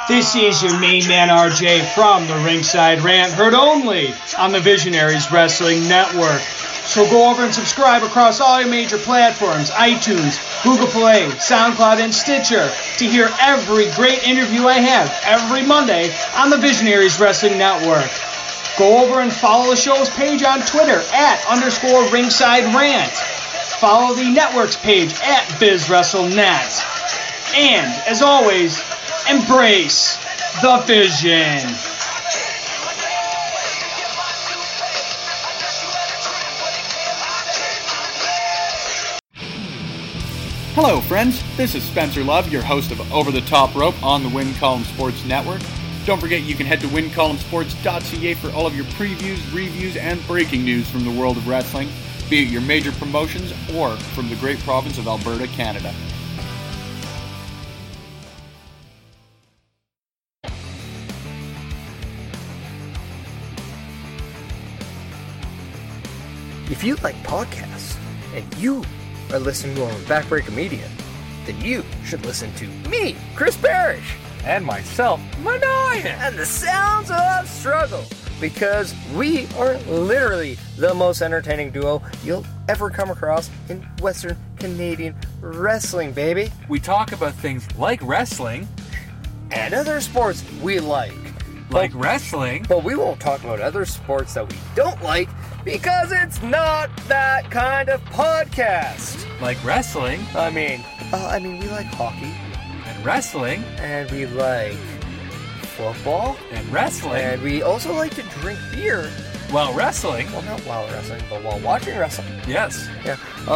This is your main man RJ from the Ringside Rant, heard only on the Visionaries Wrestling Network. So go over and subscribe across all your major platforms, iTunes, Google Play, SoundCloud, and Stitcher to hear every great interview I have every Monday on the Visionaries Wrestling Network. Go over and follow the show's page on Twitter @_Ringside Rant. Follow the network's page @BizWrestleNet. And, as always, embrace the vision. Hello, friends. This is Spencer Love, your host of Over the Top Rope on the Win Column Sports Network. Don't forget you can head to wincolumnsports.ca for all of your previews, reviews, and breaking news from the world of wrestling, be it your major promotions or from the great province of Alberta, Canada. If you like podcasts and you are listening to them on Backbreaker Media, then you should listen to me, Chris Parrish, and myself, Manoyan, and the Sounds of Struggle, because we are literally the most entertaining duo you'll ever come across in Western Canadian wrestling, baby. We talk about things like wrestling and other sports we like. Wrestling. But we won't talk about other sports that we don't like, because it's not that kind of podcast. Like wrestling. I mean, we like hockey. And wrestling. And we like football. And wrestling. And we also like to drink beer. While wrestling. Well, not while wrestling, but while watching wrestling. Yes. Yeah.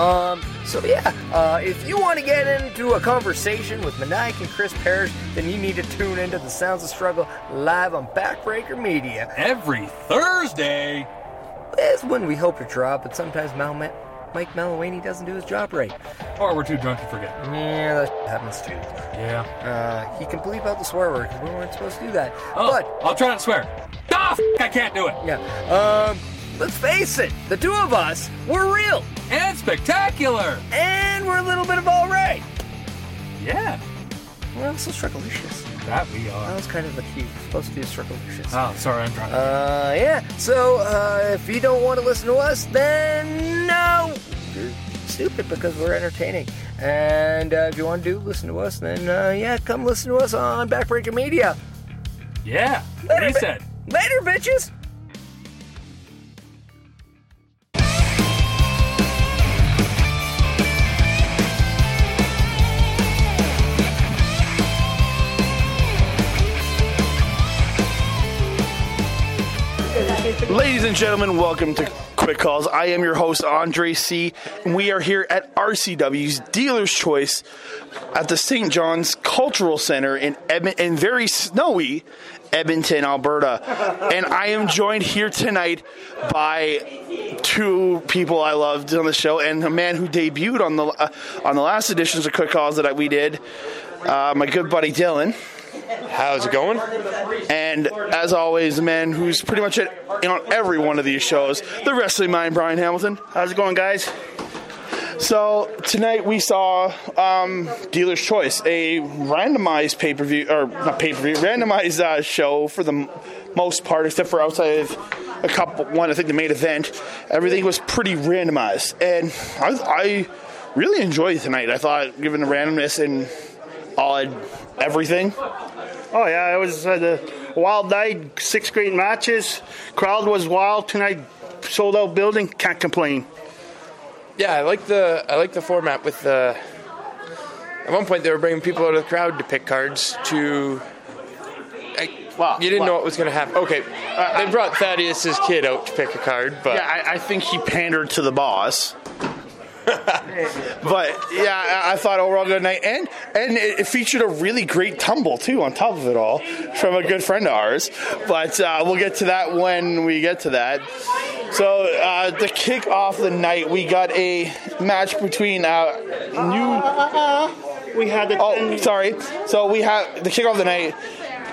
If you want to get into a conversation with Maniac and Chris Parrish, then you need to tune into the Sounds of Struggle live on Backbreaker Media. Every Thursday. It's when we hope to draw, but sometimes Mike Malawany doesn't do his job right. Or we're too drunk to forget. Yeah, that happens too. Yeah. He can bleep out the swear word, because we weren't supposed to do that. Oh, but I'll try not to swear. I can't do it. Yeah. Let's face it, the two of us, we're real. And spectacular. And we're a little bit of all right. Yeah. We're also strugglicious. That we are. That was kind of the key. It's supposed to be a strugglicious. Oh, sorry, I'm drunk. Yeah. So, if you don't want to listen to us, then no. You're stupid, because we're entertaining. And if you want to listen to us, then come listen to us on Backbreaker Media. Yeah. What he said. Later, bitches. Ladies and gentlemen, welcome to Quick Calls. I am your host, Andre C., and we are here at RCW's Dealer's Choice at the St. John's Cultural Center in very snowy Edmonton, Alberta. And I am joined here tonight by two people I loved on the show, and a man who debuted on the last editions of Quick Calls that we did, my good buddy Dylan. How's it going? And as always, the man who's pretty much on every one of these shows, the Wrestling Mind, Brian Hamilton. How's it going, guys? So tonight we saw Dealer's Choice, a randomized randomized show for the most part, except for outside of I think the main event. Everything was pretty randomized, and I really enjoyed tonight. I thought, given the randomness and everything. Oh, yeah, it was a wild night, 6 great matches. Crowd was wild tonight, sold out building, can't complain. Yeah, I like the format with the... At one point, they were bringing people out of the crowd to pick cards to... you didn't know what was going to happen. Okay, they brought Thaddeus' kid out to pick a card, but... Yeah, I think he pandered to the boss. But yeah, I thought overall good night, and it featured a really great tumble too on top of it all from a good friend of ours. But we'll get to that when we get to that. So to kick off the night, we got a match between We had the... So we have the kick off the night.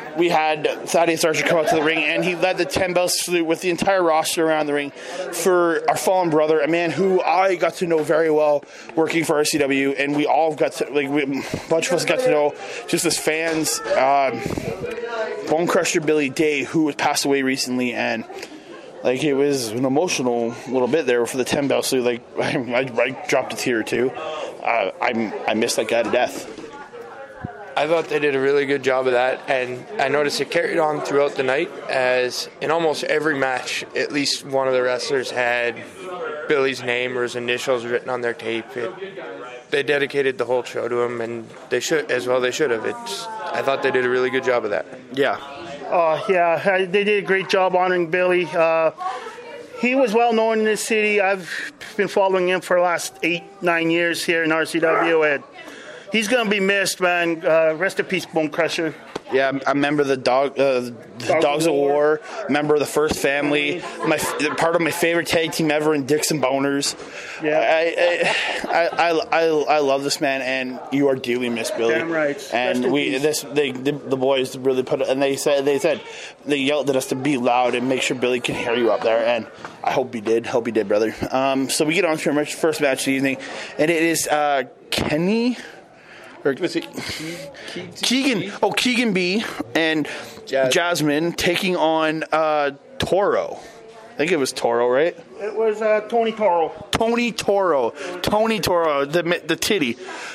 we had Thaddeus Archer come out to the ring, and he led the 10-bell salute with the entire roster around the ring for our fallen brother, a man who I got to know very well working for RCW, and we all got to, a bunch of us got to know just as fans, Bone Crusher Billy Day, who passed away recently, and it was an emotional little bit there for the 10-bell salute. I dropped a tear or two. I miss that guy to death. I thought they did a really good job of that, and I noticed it carried on throughout the night, as in almost every match, at least one of the wrestlers had Billy's name or his initials written on their tape. They dedicated the whole show to him, and they should as well. They should have. I thought they did a really good job of that. Yeah. They did a great job honoring Billy. He was well known in this city. I've been following him for the last 8-9 years here in RCW, and he's going to be missed, man. Rest in peace, Bone Crusher. Yeah, I remember the Dogs of War. Member of the First Family. Part of my favorite tag team ever in Dixon Boners. Yeah, I love this man, and you are dearly missed, Billy. Damn right. And the boys really put it, and they yelled at us to be loud and make sure Billy can hear you up there, and I hope he did. Hope he did, brother. So we get on to our first match of the evening, and it is Kenny. Or was it Keegan? Oh, Keegan B and Jasmine taking on Toro. I think it was Toro, right? It was Tony Toro. Tony Toro, the titty.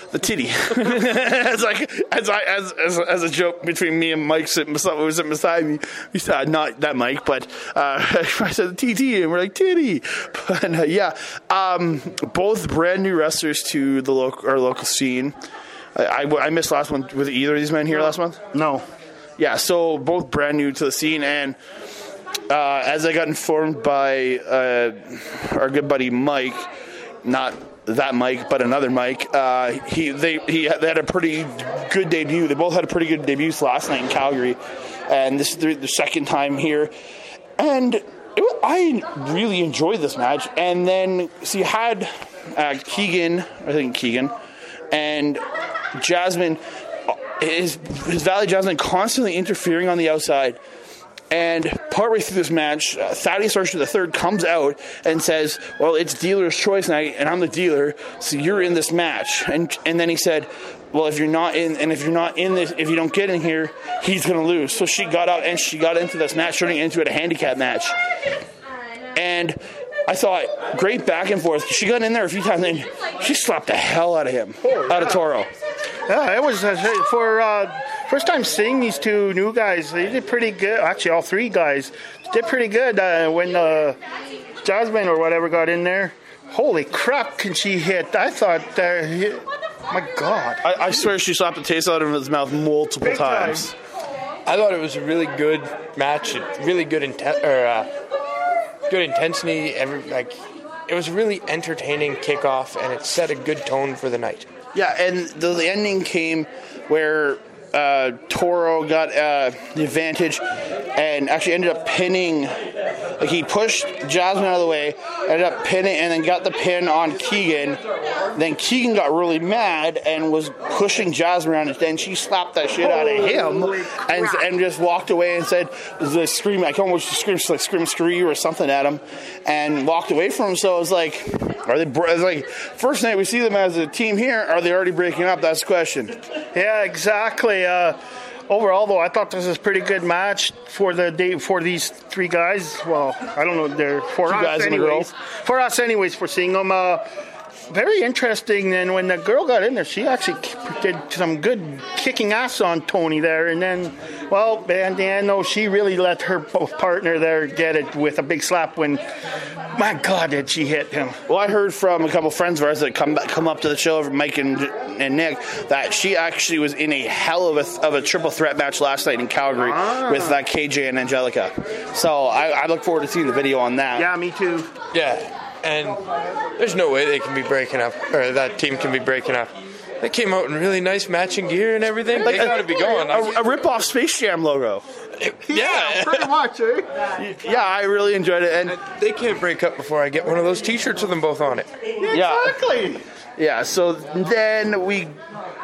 as a joke between me and Mike sitting beside me. We said not that Mike, but I said TT, and we're like titty. But both brand new wrestlers to our local scene. I missed last one. Was either of these men here last month? No. Yeah, so both brand new to the scene, and as I got informed by our good buddy Mike, not that Mike, but another Mike, they had a pretty good debut. They both had a pretty good debuts last night in Calgary, and this is the second time here, and I really enjoyed this match. And then so you had Keegan, and Jasmine, his Valley Jasmine constantly interfering on the outside. And partway through this match, Thaddeus Archer III comes out and says, well, it's dealer's choice night, and I'm the dealer, so you're in this match. And then he said, well, if you don't get in here, he's going to lose. So she got out, and she got into this match, turning into it a handicap match. And I thought, great back and forth. She got in there a few times, and she slapped the hell out of Toro. Yeah, it was for first time seeing these two new guys. They did pretty good. Actually, all three guys did pretty good when Jasmine or whatever got in there. Holy crap, can she hit? I thought, my God. I swear she slapped the taste out of his mouth multiple Big times. Time. I thought it was a really good match, really good good intensity. It was a really entertaining kickoff, and it set a good tone for the night. Yeah, and the ending came where Toro got the advantage and actually ended up pinning. He pushed Jasmine out of the way, ended up pinning, and then got the pin on Keegan. Then Keegan got really mad and was pushing Jasmine around, and then she slapped that shit out of him and just walked away and said, "Scream!" I almost scream screw or something at him, and walked away from him. So it was like, first night we see them as a team here. Are they already breaking up? That's the question. Yeah, exactly. Overall, though, I thought this was a pretty good match for these three guys. Well, I don't know, they're for us anyways. For us anyways, for seeing them. Very interesting. And when the girl got in there, she actually did some good kicking ass on Tony there. And then, well, Bandano, she really let her partner there get it with a big slap when, my God, did she hit him. Well, I heard from a couple friends of ours that come up to the show, Mike and Nick, that she actually was in a hell of a triple threat match last night in Calgary with KJ and Angelica. So I look forward to seeing the video on that. Yeah, me too. Yeah. And there's no way they can be breaking up, or that team can be breaking up. They came out in really nice matching gear and everything. They got to be going. A rip-off Space Jam logo. Yeah, pretty much, eh? Yeah, I really enjoyed it. And they can't break up before I get one of those T-shirts with them both on it. Exactly. Yeah, so then we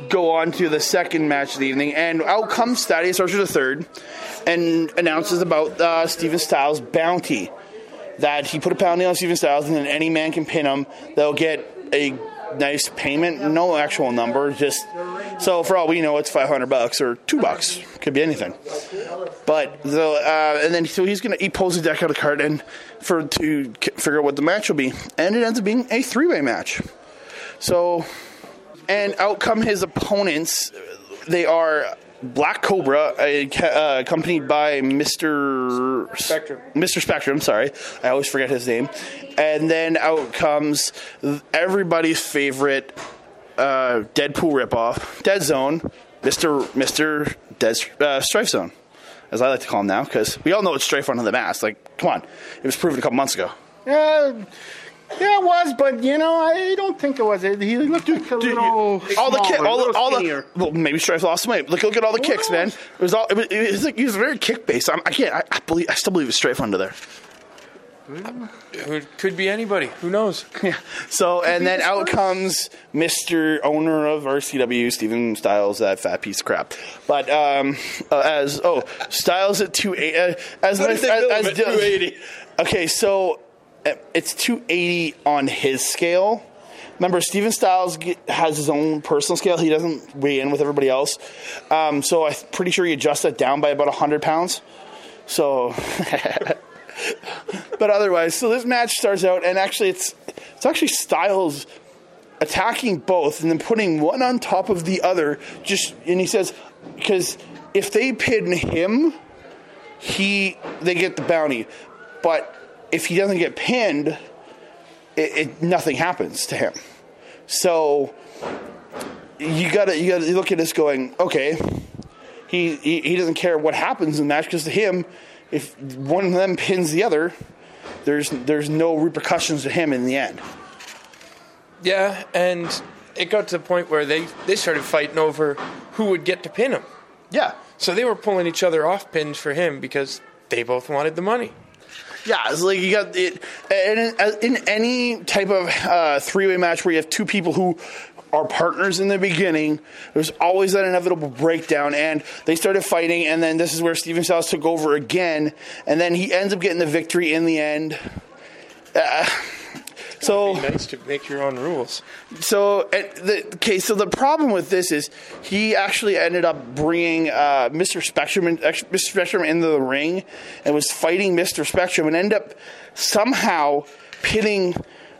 go on to the second match of the evening, and out comes Thaddeus Archer III and announces about Steven Styles' bounty. That he put a bounty on Steven Styles, and then any man can pin him. They'll get a nice payment, no actual number, just so for all we know, it's $500 or $2. Could be anything. But and then so he pulls the deck out of the card and to figure out what the match will be, and it ends up being a 3-way match. So, and out come his opponents. They are Black Cobra, accompanied by Mr. Spectrum, sorry. I always forget his name. And then out comes everybody's favorite Deadpool ripoff, Dead Zone, Mr. Strife Zone, as I like to call him now, because we all know it's Strife under the mask. Like, come on. It was proven a couple months ago. Yeah, it was, but I don't think it was. He looked a little smaller, well, maybe Strife lost some weight. Look at all the kicks, man. It was very kick based. I still believe it's Strife under there. It could be anybody. Who knows? Yeah. So, and then out comes Mr. Owner of RCW, Steven Styles, that fat piece of crap. But Styles at 280. As 280. Okay, so it's 280 on his scale. Remember, Steven Styles has his own personal scale. He doesn't weigh in with everybody else. So I'm pretty sure he adjusts that down by about 100 pounds. So, but otherwise, so this match starts out, and actually it's actually Styles attacking both and then putting one on top of the other. And he says, because if they pin him, they get the bounty. But if he doesn't get pinned, nothing happens to him. So you gotta look at this going, okay, he doesn't care what happens in the match, because to him, if one of them pins the other, there's no repercussions to him in the end. Yeah, and it got to the point where they started fighting over who would get to pin him. Yeah. So they were pulling each other off pins for him because they both wanted the money. Yeah, it's like you got it. And in any type of three-way match where you have two people who are partners in the beginning, there's always that inevitable breakdown, and they started fighting, and then this is where Steven Styles took over again, and then he ends up getting the victory in the end. So it'd be nice to make your own rules. So the problem with this is he actually ended up bringing Mr. Spectrum into the ring and was fighting Mr. Spectrum and ended up somehow pitting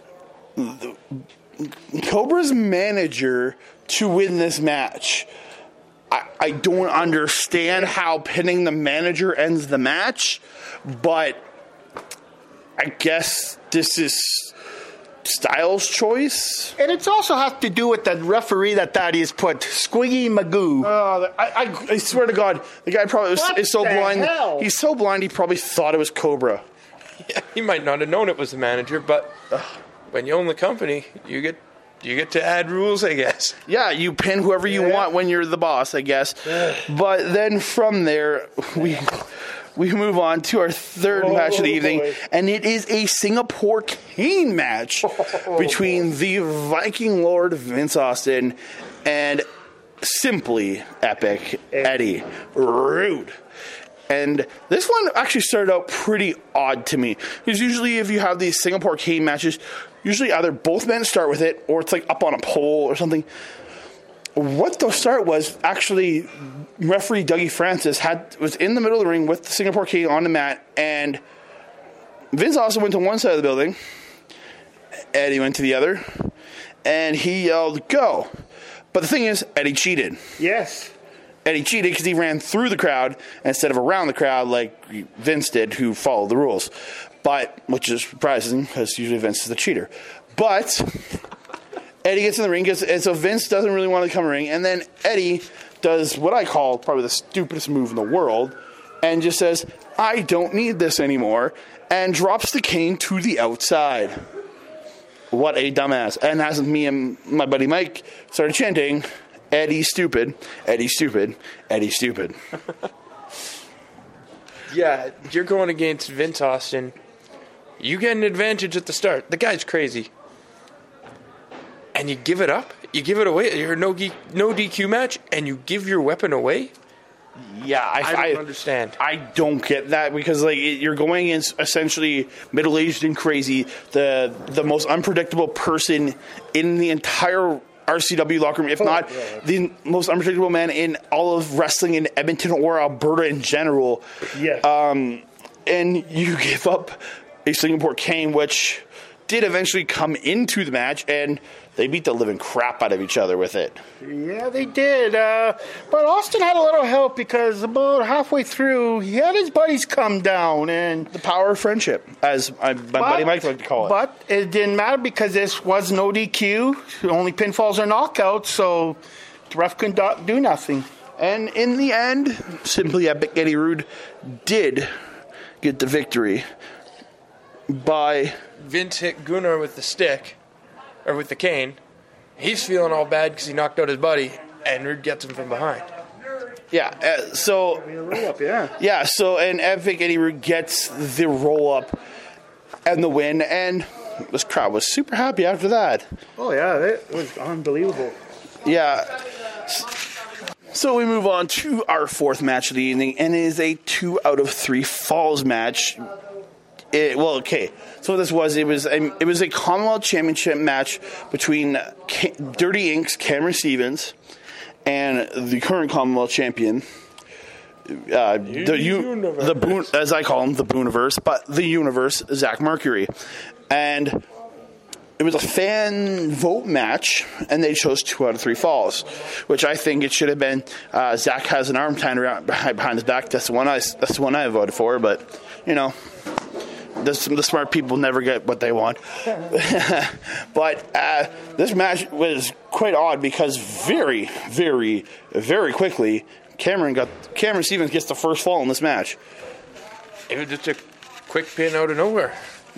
Cobra's manager to win this match. I don't understand how pinning the manager ends the match, but I guess this is Styles' choice. And it's also has to do with that referee that Thaddeus put, Squiggy Magoo. I swear to God, the guy probably is so blind. Hell? He's so blind he probably thought it was Cobra. Yeah, he might not have known it was the manager, but when you own the company, you get to add rules, I guess. Yeah, you pin whoever you want when you're the boss, I guess. But then from there, we move on to our third match of the evening, and it is a Singapore Cane match between the Viking Lord Vince Austin and Simply Epic Eddie Rude. And this one actually started out pretty odd to me, because usually if you have these Singapore Cane matches, usually either both men start with it, or it's like up on a pole or something. What the start was, actually, referee Dougie Francis was in the middle of the ring with the Singapore Cane on the mat, and Vince Austin went to one side of the building, Eddie went to the other, and he yelled, "Go!" But the thing is, Eddie cheated. Yes. Eddie cheated because he ran through the crowd instead of around the crowd like Vince did, who followed the rules. Which is surprising, because usually Vince is the cheater. But Eddie gets in the ring, and so Vince doesn't really want to come in the ring, and then Eddie does what I call probably the stupidest move in the world, and just says, "I don't need this anymore," and drops the cane to the outside. What a dumbass. And as me and my buddy Mike started chanting, "Eddie stupid, Eddie stupid, Eddie stupid." Yeah, you're going against Vince Austin. You get an advantage at the start. The guy's crazy. And you give it up? You give it away. You're a no DQ match, and you give your weapon away. Yeah, I don't understand. I don't get that because you're going against essentially middle-aged and crazy, the most unpredictable person in the entire RCW locker room, if not the most unpredictable man in all of wrestling in Edmonton or Alberta in general. Yes. And you give up a Singapore Cane, which did eventually come into the match, and they beat the living crap out of each other with it. Yeah, they did. But Austin had a little help because about halfway through, he had his buddies come down. And the power of friendship, as my buddy Mike liked to call it. But it didn't matter because this was no DQ. Only pinfalls or knockouts, so the ref couldn't do nothing. And in the end, Simply Epic Eddie Rude did get the victory by... Vince hit Gunnar with the stick, or with the cane. He's feeling all bad because he knocked out his buddy, and Rude gets him from behind. Yeah, so... Yeah, so and Epic Eddie Rude gets the roll-up and the win, and this crowd was super happy after that. Oh, yeah, it was unbelievable. Yeah. So we move on to our fourth match of the evening, and it is a 2 out of 3 falls match. So this was it was a Commonwealth Championship match between Dirty Inc.'s Cameron Stevens and the current Commonwealth champion, the Boon, as I call him, the Booniverse, but the Universe, Zach Mercury, and it was a fan vote match, and they chose 2 out of 3 falls, which I think it should have been. Zach has an arm tied around behind his back. That's the one I voted for, but you know. The smart people never get what they want. But this match was quite odd because very, very, very quickly, Cameron Stevens gets the first fall in this match. It was just a quick pin out of nowhere.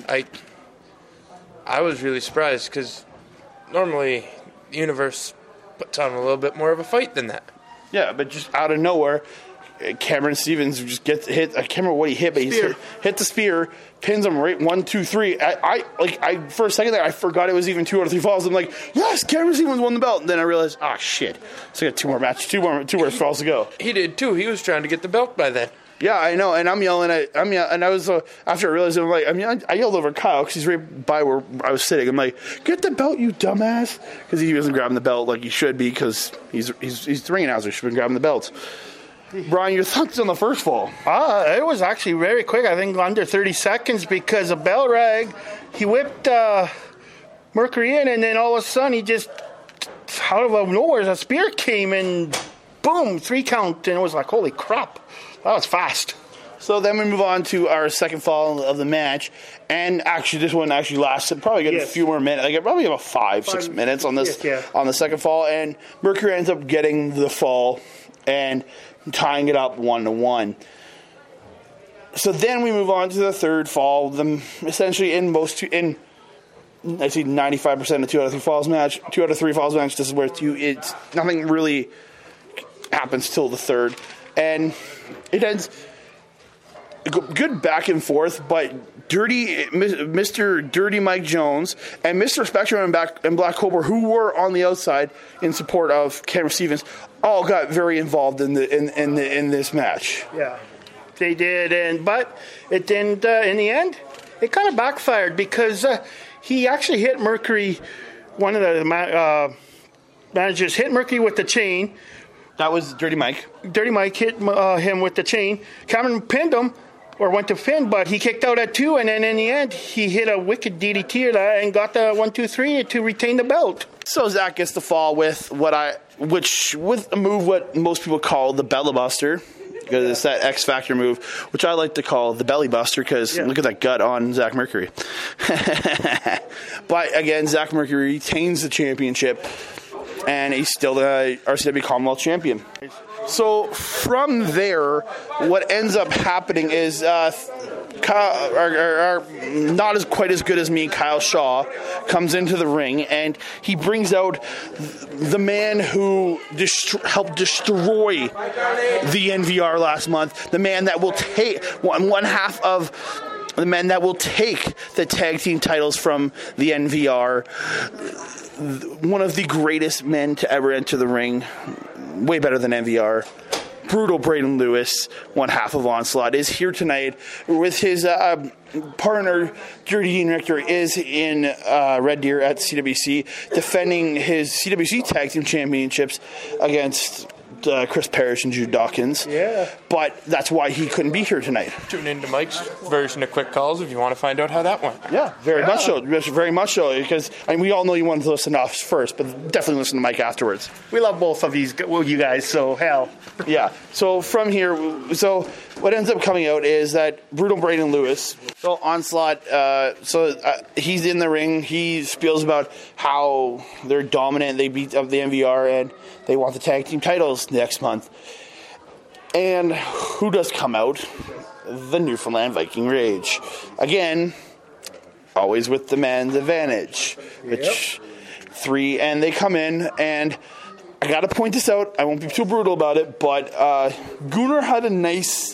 I was really surprised because normally the Universe puts on a little bit more of a fight than that. Yeah, but just out of nowhere, Cameron Stevens just gets hit. I can't remember what he hit, but he hit the spear, pins him right 1, 2, 3. I for a second there I forgot it was even 2 out of 3 falls. I'm like, yes, Cameron Stevens won the belt. And then I realized, oh shit, so I got 2 more falls to go. He did too. He was trying to get the belt by then. Yeah, I know, and I'm yelling, and I was after I realized, I yelled over Kyle because he's right by where I was sitting. I'm like, get the belt, you dumbass, because he wasn't grabbing the belt like he should be because he's the ring announcer. He should have been grabbing the belts. Brian, your thoughts on the first fall? It was actually very quick. I think under 30 seconds because of bell rag. He whipped Mercury in, and then all of a sudden he just, out of nowhere, a spear came and boom, 3 count. And it was like, holy crap. That was fast. So then we move on to our second fall of the match. And actually, this one actually lasted probably a few more minutes. Like probably about 5-6 minutes on this on the second fall. And Mercury ends up getting the fall and tying it up 1-1. So then we move on to the third fall. Essentially, I see 95% of 2 out of 3 falls match. 2 out of 3 falls match. This is where it's nothing really happens till the third, and it ends good back and forth. But Mr. Dirty Mike Jones and Mr. Spectrum and Black Cobra, who were on the outside in support of Cameron Stevens, all got very involved in this match. Yeah, they did, but it didn't. In the end, it kind of backfired because he actually hit Mercury. One of the managers hit Mercury with the chain. That was Dirty Mike. Dirty Mike hit him with the chain. Cameron pinned him, or went to pin, but he kicked out at 2, and then in the end, he hit a wicked DDT and got the 1, 2, 3 to retain the belt. So Zach gets the fall with with a move what most people call the Belly Buster, because it's that X Factor move, which I like to call the Belly Buster because look at that gut on Zach Mercury. But again, Zach Mercury retains the championship, and he's still the RCW Commonwealth champion. So from there, what ends up happening is Kyle, not quite as good as me, Kyle Shaw, comes into the ring, and he brings out the man who helped destroy the NVR last month, the man that will take one half of the men that will take the tag team titles from the NVR, one of the greatest men to ever enter the ring, way better than MVR. Brutal Braden Lewis, one half of Onslaught, is here tonight with his partner, Dirty Dean Richter, is in Red Deer at CWC, defending his CWC Tag Team Championships against Chris Parrish and Jude Dawkins. Yeah. But that's why he couldn't be here tonight. Tune into Mike's version of Quick Calls if you want to find out how that went. Yeah, very much so. Very much so. Because we all know you wanted to listen to us first, but definitely listen to Mike afterwards. We love both of you guys, so hell. Yeah. So from here, what ends up coming out is that Brutal Braden Lewis, so Onslaught, he's in the ring. He spiels about how they're dominant. They beat up the MVR and they want the tag team titles next month. And who does come out? The Newfoundland Viking Rage. Again, always with the man's advantage. And they come in, and I got to point this out. I won't be too brutal about it, but Gunnar had a nice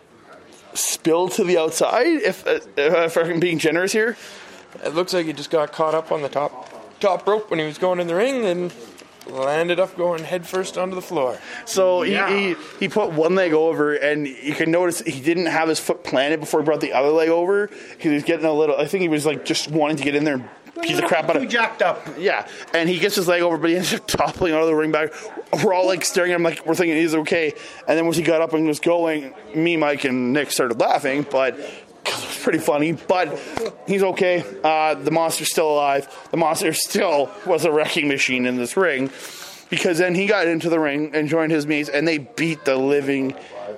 spill to the outside, if I'm being generous here. It looks like he just got caught up on the top rope when he was going in the ring and landed up going head first onto the floor. So he put one leg over, and you can notice he didn't have his foot planted before he brought the other leg over. He was getting I think he was just wanting to get in there and beat the crap out of it. Jacked up. Yeah, and he gets his leg over, but he ends up toppling out of the ring back. We're all staring at him we're thinking he's okay. And then once he got up and was going, me, Mike, and Nick started laughing, but it was pretty funny. But he's okay. The monster's still alive. The monster still was a wrecking machine in this ring, because then he got into the ring and joined his mates, and they beat the living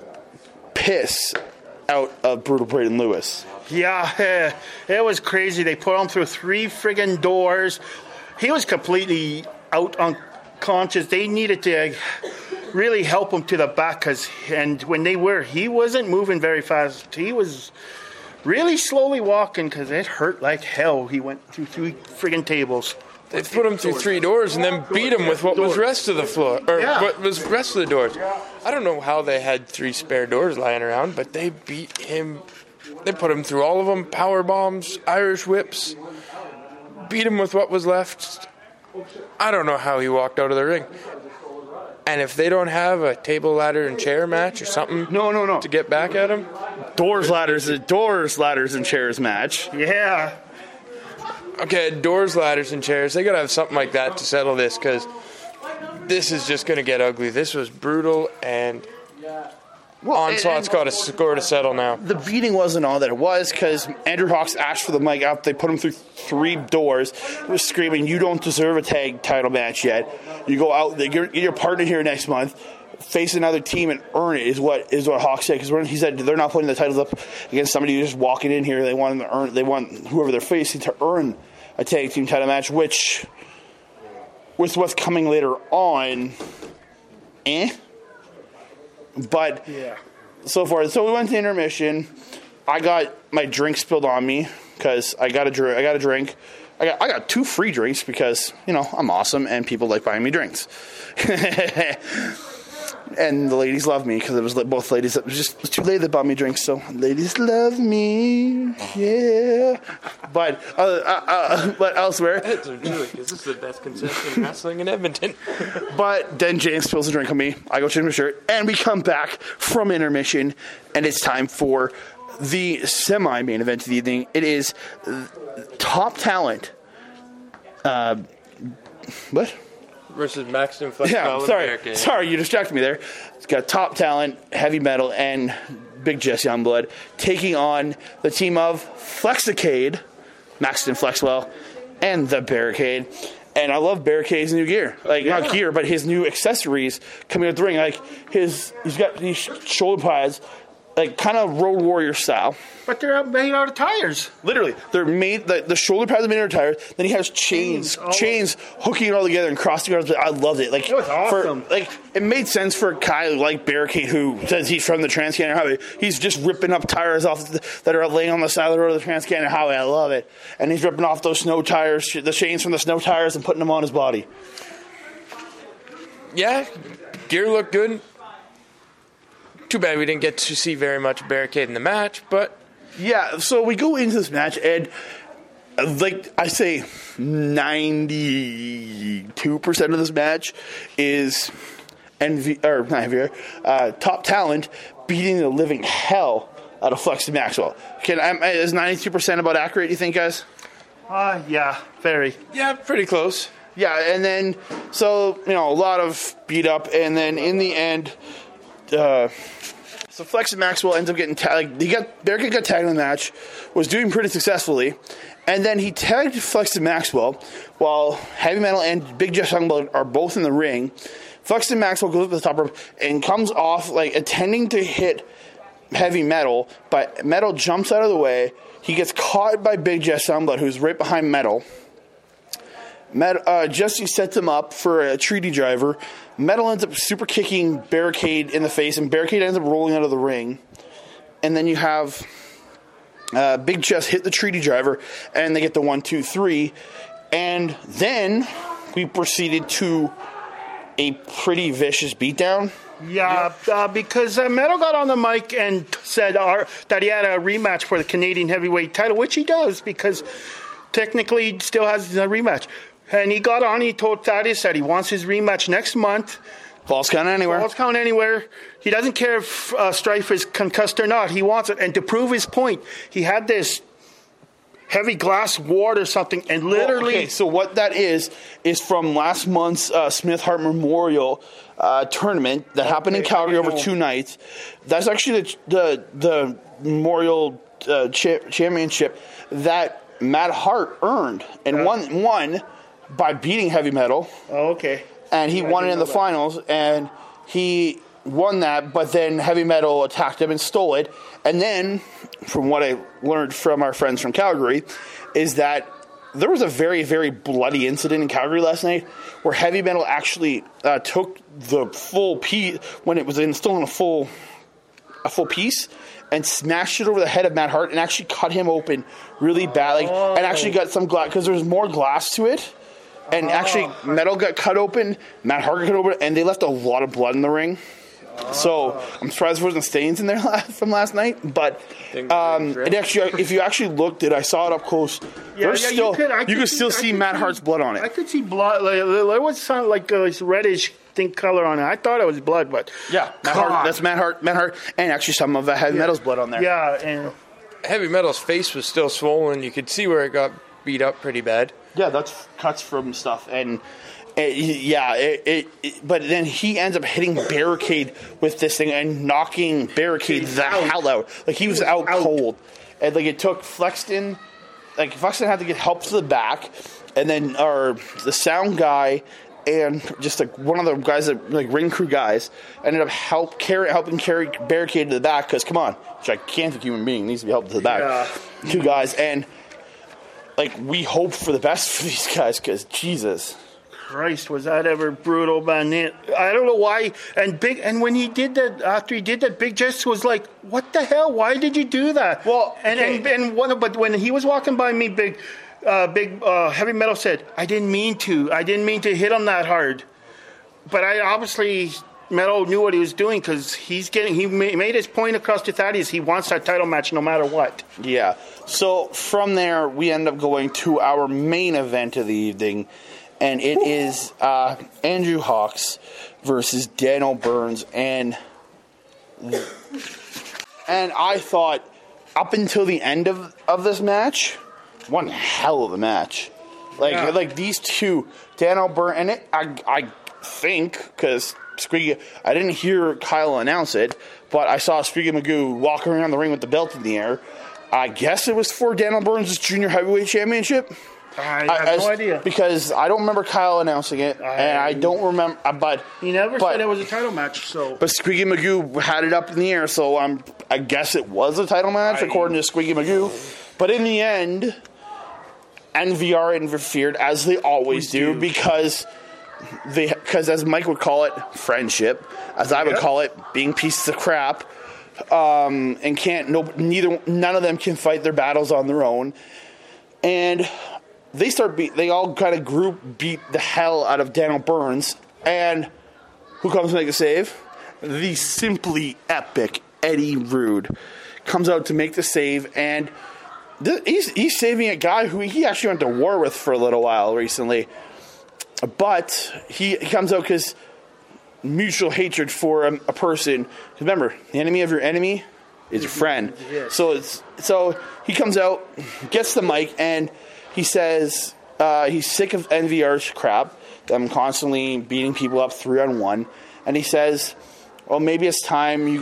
piss out of Brutal Braden Lewis. Yeah, it was crazy. They put him through 3 friggin' doors. He was completely out unconscious. They needed to really help him to the back, and when he wasn't moving very fast. He was really slowly walking because it hurt like hell. He went through 3 friggin' tables. They put him through 3 doors and then beat him with what was rest of the floor, what was rest of the doors. I don't know how they had 3 spare doors lying around, but they beat him. They put him through all of them, power bombs, Irish whips, beat him with what was left. I don't know how he walked out of the ring. And if they don't have a table, ladder, and chair match or something no. to get back at him? Doors, ladders, and chairs match. Yeah. Okay, doors, ladders, and chairs. They got to have something like that to settle this, because this is just going to get ugly. This was brutal, and Onslaught's got a score to settle now. The beating wasn't all that it was, because Andrew Hawks asked for the mic up. They put him through 3 doors. He was screaming, "You don't deserve a tag title match yet. You go out, get your partner here next month, face another team and earn it," is what Hawks said. Because he said they're not putting the titles up against somebody who's just walking in here. They want them to earn. They want whoever they're facing to earn a tag team title match, which, with what's coming later on, But so far, so we went to intermission. I got my drink spilled on me because I got a drink. I got 2 free drinks because I'm awesome and people like buying me drinks. And the ladies love me because it was both ladies. It was just 2 ladies that bought me drinks, so ladies love me, yeah. But elsewhere, this is the best concession wrestling in Edmonton. But then James spills a drink on me. I go change my shirt, and we come back from intermission, and it's time for the semi-main event of the evening. It is top talent. What? Versus Maxton Flex. Yeah, sorry, you distracted me there. It's got top talent, heavy metal, and Big Jesse Youngblood taking on the team of Flexicade, Maxton Flexwell, and the Barricade. And I love Barricade's new gear. Not gear, but his new accessories coming out the ring. He's got these shoulder pads, kind of Road Warrior style. But they're made out of tires. Literally, they're made. The shoulder pads are made out of tires. Then he has chains hooking it all together and crossing it. I loved it. It was awesome. It made sense for a guy like Barricade, who says he's from the Trans-Canada Highway. He's just ripping up tires off that are laying on the side of the road of the Trans-Canada Highway. I love it. And he's ripping off those snow tires, the chains from the snow tires, and putting them on his body. Yeah, gear looked good. Too bad we didn't get to see very much Barricade in the match, but... Yeah, so we go into this match, and like I say, 92% of this match is top talent beating the living hell out of Flexen Maxwell. Is 92% about accurate, you think, guys? Yeah, very. Yeah, pretty close. Yeah, and then, so, a lot of beat up, and then in the end, so Flexen Maxwell ends up getting tagged. Barricade got tagged in the match, was doing pretty successfully, and then he tagged Flexen Maxwell while Heavy Metal and Big Jeff Youngblood are both in the ring. Flexen Maxwell goes up to the top rope and comes off, attending to hit Heavy Metal, but Metal jumps out of the way. He gets caught by Big Jeff Youngblood, who's right behind Metal. Jesse sets him up for a treaty driver. Metal ends up super kicking Barricade in the face, and Barricade ends up rolling out of the ring. And then you have Big Jess hit the treaty driver, and they get the 1, 2, 3. And then we proceeded to a pretty vicious beatdown. Yeah, because Metal got on the mic and said that he had a rematch for the Canadian heavyweight title, which he does, because technically he still has a rematch. And he got on, he told Thaddeus that he wants his rematch next month. Falls count anywhere. Falls count anywhere. He doesn't care if Strife is concussed or not. He wants it. And to prove his point, he had this heavy glass ward or something, and literally... Okay, so what that is from last month's Smith Hart Memorial tournament that happened in Calgary over 2 nights. That's actually the Memorial Championship that Matt Hart earned and won by beating Heavy Metal. Oh, okay. And he won it in the finals, and he won that, but then Heavy Metal attacked him and stole it. And then, from what I learned from our friends from Calgary, is that there was a very, very bloody incident in Calgary last night where Heavy Metal actually took the full piece, when it was still in a full piece, and smashed it over the head of Matt Hart and actually cut him open really bad, and actually got some glass, because there was more glass to it. And actually, Metal got cut open, Matt Hart got cut open, and they left a lot of blood in the ring. So I'm surprised there wasn't stains in there from last night. But it actually, if you actually looked at it, I saw it up close. You could still see Matt Hart's blood on it. I could see blood. There was some this reddish color on it. I thought it was blood, but yeah, that's Matt Hart, and actually some of Heavy Metal's blood on there. Yeah, and Heavy Metal's face was still swollen. You could see where it got beat up pretty bad. Yeah, that's cuts from stuff, and but then he ends up hitting Barricade with this thing and knocking Barricade the hell out. He was out cold, and it took Flexen. Flexen had to get help to the back, and then the sound guy and just one of the guys that ring crew guys ended up helping carry Barricade to the back, because come on, gigantic human being needs to be helped to the back. Yeah. 2 guys, and we hope for the best for these guys, because Jesus Christ, was that ever brutal, man? I don't know why. And when he did that, after he did that, Big Jess was like, "What the hell? Why did you do that?" Well, but when he was walking by me, Big Heavy Metal said, "I didn't mean to. I didn't mean to hit him that hard." But obviously Metal knew what he was doing, because he made his point across to Thaddeus. He wants that title match no matter what. Yeah. So from there, we end up going to our main event of the evening, and it is Andrew Hawks versus Daniel Burns, and I thought up until the end of this match, one hell of a match. These two, Daniel Burns, and I think, because Squeaky, I didn't hear Kyle announce it, but I saw Squeaky Magoo walking around the ring with the belt in the air. I guess it was for Daniel Burns' junior heavyweight championship. I have no idea, because I don't remember Kyle announcing it, and I don't remember. But he never said it was a title match. So, but Squeaky Magoo had it up in the air, so I guess it was a title match according to Squeaky Magoo. But in the end, NVR interfered, as they always do, because as Mike would call it, friendship, as I would call it, being pieces of crap, and none of them can fight their battles on their own, and they all kind of group beat the hell out of Daniel Burns, and who comes to make the save? The simply epic Eddie Rude comes out to make the save, and he's saving a guy who he actually went to war with for a little while recently. But he comes out because mutual hatred for a person. Remember, the enemy of your enemy is your friend. Yes. So he comes out, gets the mic, and he says he's sick of NVR's crap. I'm constantly beating people up 3-on-1, and he says, "Well, maybe it's time we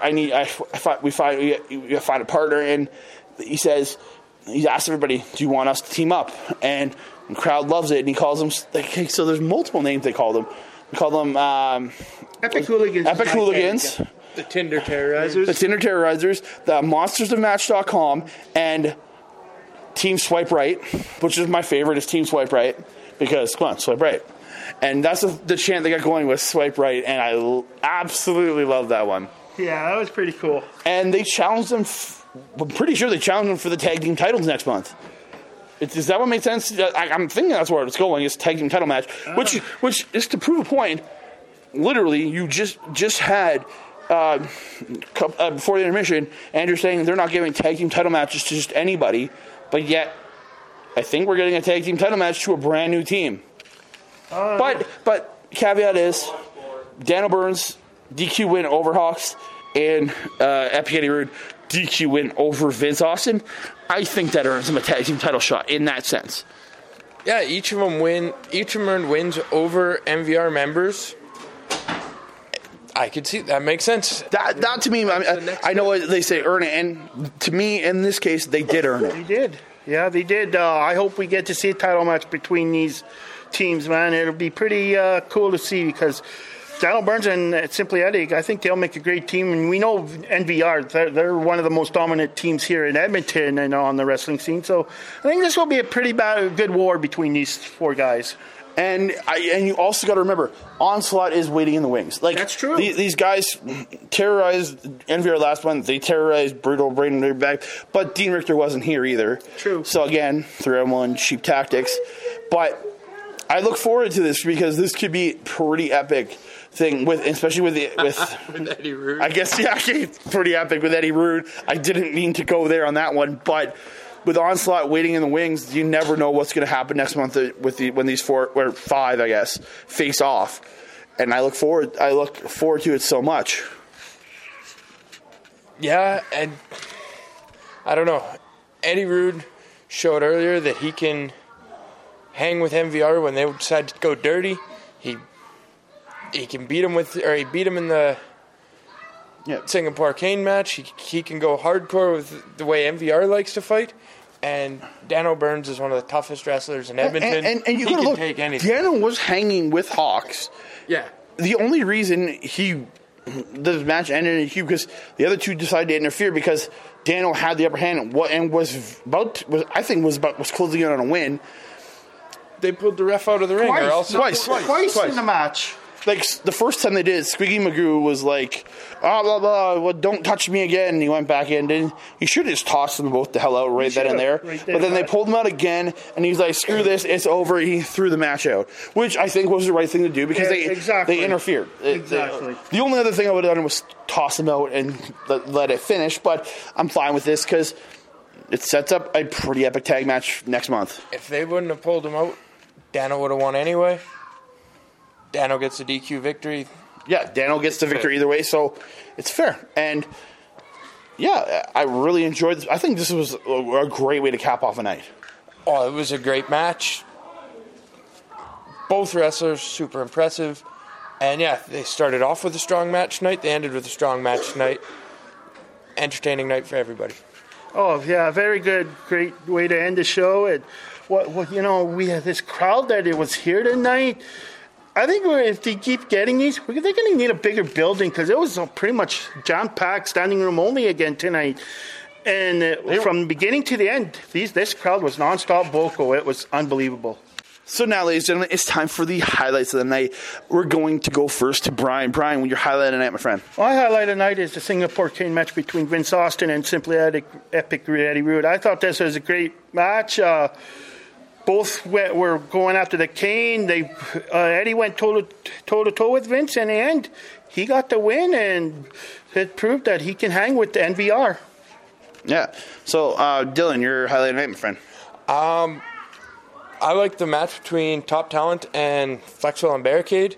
find a partner." And he says, he asks everybody, "Do you want us to team up?" And the crowd loves it, and he calls them. So there's multiple names they call them. They call them Epic Hooligans. Epic Hooligans. The Tinder Terrorizers. The Tinder Terrorizers. The MonstersOfMatch.com and Team Swipe Right, which is my favorite, is Team Swipe Right, because come on, swipe right. And that's the chant they got going with, Swipe Right, and I absolutely love that one. Yeah, that was pretty cool. And they challenged them. I'm pretty sure they challenged them for the tag team titles next month. Does that one make sense? I'm thinking that's where it's going. It's a tag team title match, which is to prove a point. Literally, you just had before the intermission, Andrew saying they're not giving tag team title matches to just anybody, but yet I think we're getting a tag team title match to a brand new team. But caveat is, Daniel Burns DQ win over Hawks, and Epic Eddie Rude DQ win over Vince Austin. I think that earns him a tag team title shot in that sense. Yeah, each of them earned wins over MVR members. I could see that makes sense. That to me, I know what they say, earn it, and to me, in this case, they did earn it. They did. Yeah, they did. I hope we get to see a title match between these teams, man. It'll be pretty cool to see, because Daniel Burns and Simply Eddie, I think they'll make a great team. And we know NVR, they're one of the most dominant teams here in Edmonton and on the wrestling scene. So I think this will be a pretty good war between these four guys. And you also got to remember, Onslaught is waiting in the wings. Like, that's true. These guys terrorized NVR last month. They terrorized Brutal Braden back, but Dean Richter wasn't here either. True. So again, 3-on-1 cheap tactics. But I look forward to this, because this could be a pretty epic thing, especially with Eddie Rude. I guess, yeah, pretty epic with Eddie Rude. I didn't mean to go there on that one, but with Onslaught waiting in the wings, you never know what's going to happen next month when these 4 or 5, I guess, face off. And I look forward to it so much. Yeah, and I don't know. Eddie Rude showed earlier that he can hang with MVR when they decide to go dirty. He can beat him he beat him in the Singapore Cane match. He can go hardcore with the way MVR likes to fight. And Daniel Burns is one of the toughest wrestlers in Edmonton. And you can take anything. Daniel was hanging with Hawks. Yeah. The only reason the match ended in Q because the other two decided to interfere, because Daniel had the upper hand and was closing in on a win. They pulled the ref out of the ring. Twice in the match. Like, the first time they did, Squeaky Magoo was like, blah, blah, well, don't touch me again. And he went back in. And he should have just tossed them both the hell out right then and there. But then they pulled him out again, and he's like, screw this, it's over. He threw the match out, which I think was the right thing to do, because they interfered. Exactly. The only other thing I would have done was toss him out and let it finish, but I'm fine with this, because it sets up a pretty epic tag match next month. If they wouldn't have pulled him out, Daniel would have won anyway. Daniel gets the DQ victory. Yeah, Daniel gets the victory either way, so it's fair. And, yeah, I really enjoyed this. I think this was a great way to cap off a night. Oh, it was a great match. Both wrestlers, super impressive. And, yeah, they started off with a strong match night. They ended with a strong match night. Entertaining night for everybody. Oh, yeah, very good. Great way to end the show. And, we had this crowd that it was here tonight. I think if they keep getting these, they're going to need a bigger building, because it was pretty much jam-packed, standing room only again tonight. And from beginning to the end, this crowd was nonstop vocal. It was unbelievable. So now, ladies and gentlemen, it's time for the highlights of the night. We're going to go first to Brian. Brian, when your highlight of the night, my friend? My highlight of the night is the Singapore Cane match between Vince Austin and Simply Epic Eddie Rude. I thought this was a great match. Both were going after the cane. Eddie went toe-to-toe with Vince. In the end, he got the win, and it proved that he can hang with the NVR. Yeah. So, Dylan, your highlight of the night, my friend. I like the match between Top Talent and Flexwell and Barricade.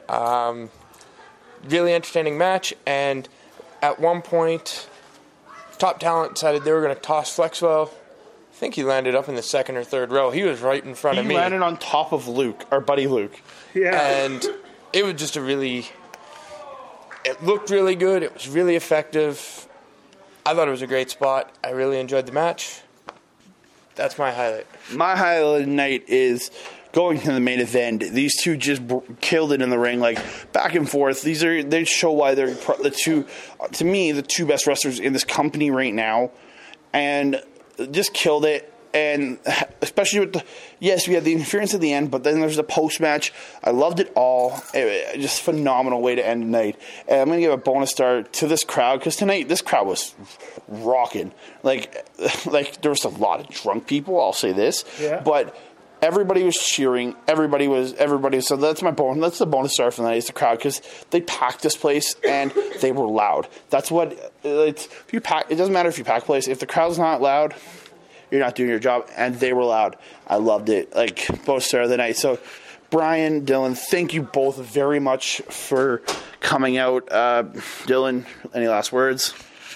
Really entertaining match, and at one point, Top Talent decided they were going to toss Flexwell. I think he landed up in the second or third row. He was right in front of me. He landed on top of Luke, our buddy Luke. Yeah. And it was just it looked really good. It was really effective. I thought it was a great spot. I really enjoyed the match. That's my highlight. My highlight of the night is going to the main event. These two just killed it in the ring, like back and forth. They show why they're the two, to me, the two best wrestlers in this company right now, and just killed it. And especially with yes, we had the interference at the end, but then there's the post match. I loved it all. Just phenomenal way to end the night. And I'm going to give a bonus star to this crowd, because tonight this crowd was rocking. Like there was a lot of drunk people. I'll say this, but everybody was cheering. Everybody was. So that's my bonus. That's the bonus star for the night. Is the crowd, because they packed this place and they were loud. That's what if you pack. It doesn't matter if you pack a place. If the crowd's not loud, you're not doing your job, and they were loud. I loved it. Like, both star of the night. So, Brian, Dylan, thank you both very much for coming out. Dylan, any last words?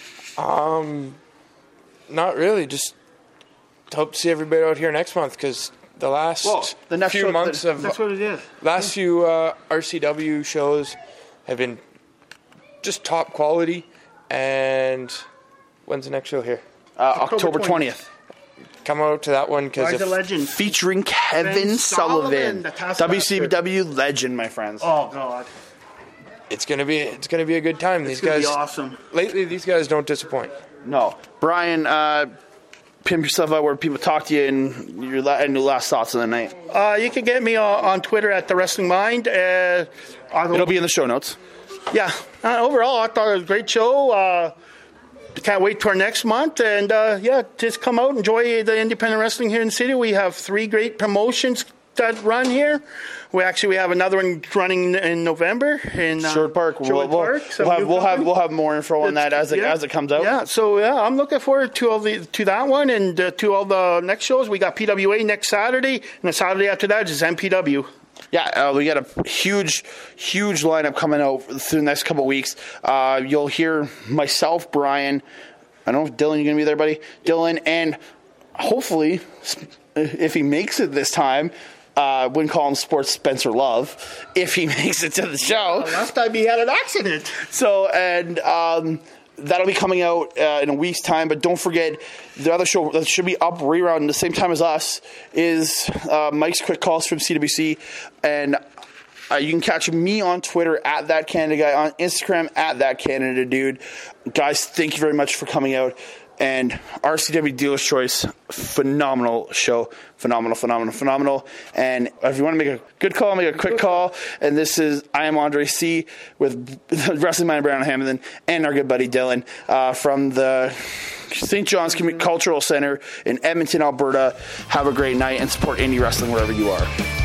Not really. Just hope to see everybody out here next month, because the last few months of that's what it is. Last few RCW shows have been just top quality. And when's the next show here? October 20th. Come out to that one, because legend featuring Kevin Sullivan, WCW legend, my friends. Oh God, it's gonna be a good time. These guys, be awesome. Lately, these guys don't disappoint. No, Brian, pimp yourself out where people talk to you, and your last thoughts of the night. You can get me on Twitter at The Wrestling Mind. It'll be in the show notes. Yeah. Overall, I thought it was a great show. Can't wait for next month, and just come out, enjoy the independent wrestling here in the city. We have 3 great promotions that run here. We have another one running in November in Sherwood Park. We'll have more info on that as it comes out. Yeah, so I'm looking forward to that one, and to all the next shows. We got PWA next Saturday, and the Saturday after that is MPW. Yeah, we got a huge lineup coming out through the next couple of weeks. You'll hear myself, Brian. I don't know if Dylan, you're going to be there, buddy. Dylan, and hopefully, if he makes it this time, wouldn't call him Sports Spencer Love, if he makes it to the show. Last time he had an accident. So, and that'll be coming out in a week's time. But don't forget, the other show that should be up right around the same time as us is Mike's Quick Calls from CWC. And you can catch me on Twitter at That Canada Guy, on Instagram at That Canada Dude. Guys, thank you very much for coming out. And RCW Dealer's Choice, phenomenal show. Phenomenal. And if you want to make a good call, make a quick call. And I am Andre C. with Wrestling Mind Brown Hamilton and our good buddy Dylan from the St. John's Cultural Center in Edmonton, Alberta. Have a great night and support indie wrestling wherever you are.